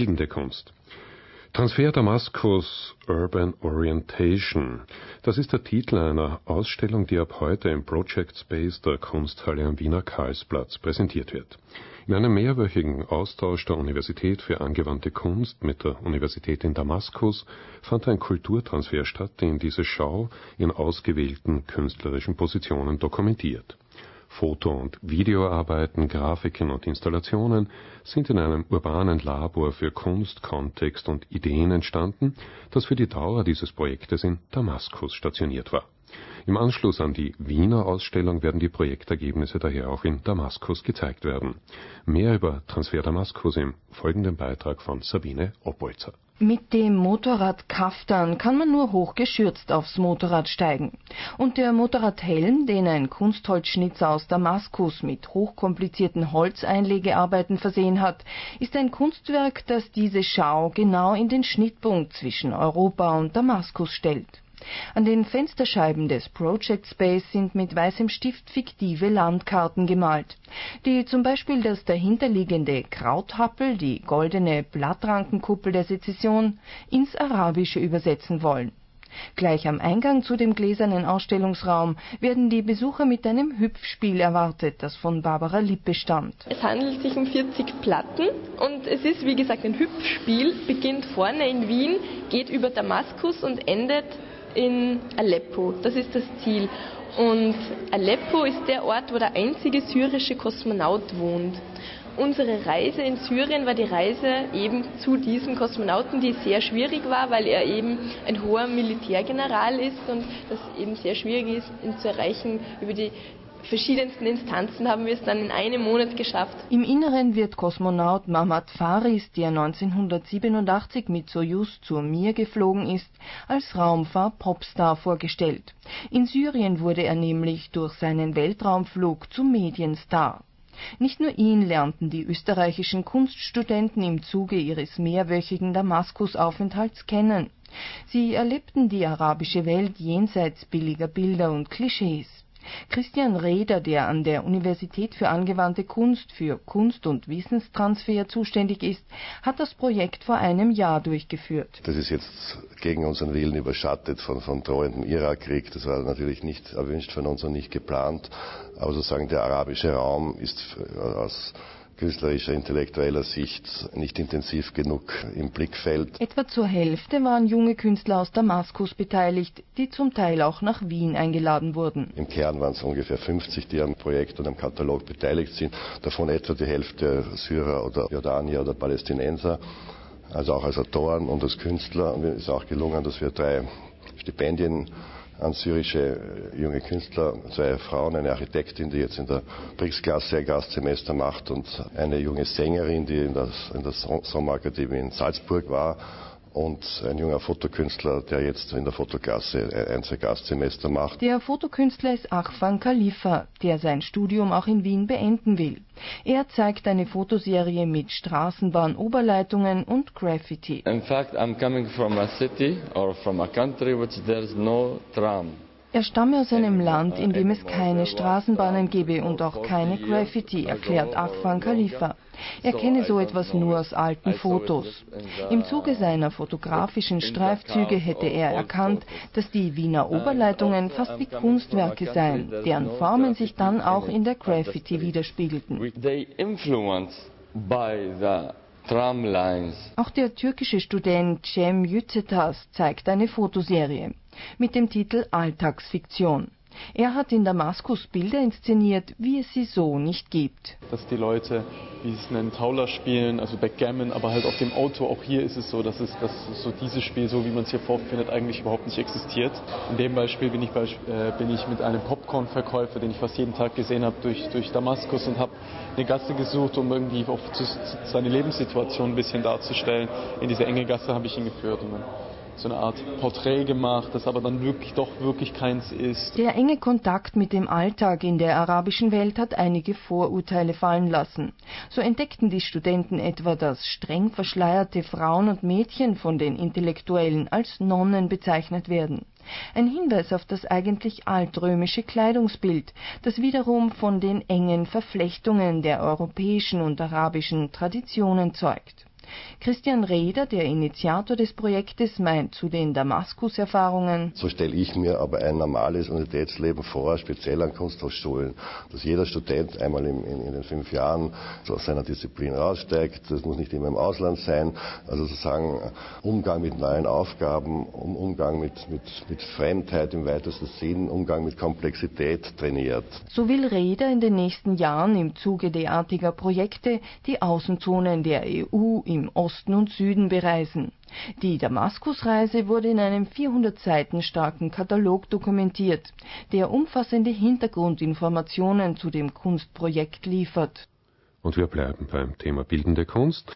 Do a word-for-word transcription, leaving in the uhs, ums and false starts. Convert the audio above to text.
Bildende Kunst. Transfer Damaskus Urban Orientation. Das ist der Titel einer Ausstellung, die ab heute im Project Space der Kunsthalle am Wiener Karlsplatz präsentiert wird. In einem mehrwöchigen Austausch der Universität für angewandte Kunst mit der Universität in Damaskus fand ein Kulturtransfer statt, den diese Schau in ausgewählten künstlerischen Positionen dokumentiert. Foto- und Videoarbeiten, Grafiken und Installationen sind in einem urbanen Labor für Kunst, Kontext und Ideen entstanden, das für die Dauer dieses Projektes in Damaskus stationiert war. Im Anschluss an die Wiener Ausstellung werden die Projektergebnisse daher auch in Damaskus gezeigt werden. Mehr über Transfer Damaskus im folgenden Beitrag von Sabine Oppolzer. Mit dem Motorrad Kaftan kann man nur hochgeschürzt aufs Motorrad steigen. Und der Motorradhelm, den ein Kunstholzschnitzer aus Damaskus mit hochkomplizierten Holzeinlegearbeiten versehen hat, ist ein Kunstwerk, das diese Schau genau in den Schnittpunkt zwischen Europa und Damaskus stellt. An den Fensterscheiben des Project Space sind mit weißem Stift fiktive Landkarten gemalt, die zum Beispiel das dahinterliegende Krauthappel, die goldene Blattrankenkuppel der Sezession, ins Arabische übersetzen wollen. Gleich am Eingang zu dem gläsernen Ausstellungsraum werden die Besucher mit einem Hüpfspiel erwartet, das von Barbara Lippe stammt. Es handelt sich um vierzig Platten und es ist, wie gesagt, ein Hüpfspiel, beginnt vorne in Wien, geht über Damaskus und endet in Aleppo. Das ist das Ziel. Und Aleppo ist der Ort, wo der einzige syrische Kosmonaut wohnt. Unsere Reise in Syrien war die Reise eben zu diesem Kosmonauten, die sehr schwierig war, weil er eben ein hoher Militärgeneral ist und das eben sehr schwierig ist, ihn zu erreichen. Über die verschiedensten Instanzen haben wir es dann in einem Monat geschafft. Im Inneren wird Kosmonaut Mamad Faris, der neunzehnhundertsiebenundachtzig mit Sojus zur Mir geflogen ist, als Raumfahr-Popstar vorgestellt. In Syrien wurde er nämlich durch seinen Weltraumflug zum Medienstar. Nicht nur ihn lernten die österreichischen Kunststudenten im Zuge ihres mehrwöchigen Damaskusaufenthalts kennen. Sie erlebten die arabische Welt jenseits billiger Bilder und Klischees. Christian Reder, der an der Universität für angewandte Kunst für Kunst- und Wissenstransfer zuständig ist, hat das Projekt vor einem Jahr durchgeführt. Das ist jetzt gegen unseren Willen überschattet von, von drohendem Irakkrieg. Das war natürlich nicht erwünscht von uns und nicht geplant. Aber sozusagen der arabische Raum ist aus künstlerischer, intellektueller Sicht nicht intensiv genug im Blickfeld. Etwa zur Hälfte waren junge Künstler aus Damaskus beteiligt, die zum Teil auch nach Wien eingeladen wurden. Im Kern waren es ungefähr fünfzig, die am Projekt und am Katalog beteiligt sind. Davon etwa die Hälfte Syrer oder Jordanier oder Palästinenser, also auch als Autoren und als Künstler. Und es ist auch gelungen, dass wir drei Stipendien an syrische junge Künstler, zwei Frauen, eine Architektin, die jetzt in der Brix-Klasse ein Gastsemester macht und eine junge Sängerin, die in, das, in der Sommerakademie in Salzburg war und ein junger Fotokünstler, der jetzt in der Fotoklasse ein, zwei Gastsemester macht. Der Fotokünstler ist Achfan Khalifa, der sein Studium auch in Wien beenden will. Er zeigt eine Fotoserie mit Straßenbahnoberleitungen und Graffiti. In fact, I'm coming from a city or from a country which there's no tram. Er stamme aus einem Land, in dem es keine Straßenbahnen gebe und auch keine Graffiti, erklärt Achfan Khalifa. Er kenne so etwas nur aus alten Fotos. Im Zuge seiner fotografischen Streifzüge hätte er erkannt, dass die Wiener Oberleitungen fast wie Kunstwerke seien, deren Formen sich dann auch in der Graffiti widerspiegelten. Auch der türkische Student Cem Yücetas zeigt eine Fotoserie mit dem Titel Alltagsfiktion. Er hat in Damaskus Bilder inszeniert, wie es sie so nicht gibt. Dass die Leute, wie sie es nennen, Tauler spielen, also Backgammon, aber halt auf dem Auto, auch hier ist es so, dass, es, dass so dieses Spiel, so wie man es hier vorfindet, eigentlich überhaupt nicht existiert. In dem Beispiel bin ich, bei, äh, bin ich mit einem Popcorn-Verkäufer, den ich fast jeden Tag gesehen habe, durch, durch Damaskus und habe eine Gasse gesucht, um irgendwie auf zu, seine Lebenssituation ein bisschen darzustellen. In diese enge Gasse habe ich ihn geführt und dann so eine Art Porträt gemacht, das aber dann wirklich doch wirklich keins ist. Der enge Kontakt mit dem Alltag in der arabischen Welt hat einige Vorurteile fallen lassen. So entdeckten die Studenten etwa, dass streng verschleierte Frauen und Mädchen von den Intellektuellen als Nonnen bezeichnet werden. Ein Hinweis auf das eigentlich altrömische Kleidungsbild, das wiederum von den engen Verflechtungen der europäischen und arabischen Traditionen zeugt. Christian Reder, der Initiator des Projektes, meint zu den Damaskus-Erfahrungen: So stelle ich mir aber ein normales Universitätsleben vor, speziell an Kunsthochschulen, dass jeder Student einmal in, in, in den fünf Jahren so aus seiner Disziplin raussteigt. Das muss nicht immer im Ausland sein. Also sozusagen Umgang mit neuen Aufgaben, Umgang mit, mit, mit Fremdheit im weitesten Sinn, Umgang mit Komplexität trainiert. So will Reder in den nächsten Jahren im Zuge derartiger Projekte die Außenzonen der E U im Osten und Süden bereisen. Die Damaskusreise wurde in einem vierhundert Seiten starken Katalog dokumentiert, der umfassende Hintergrundinformationen zu dem Kunstprojekt liefert. Und wir bleiben beim Thema bildende Kunst.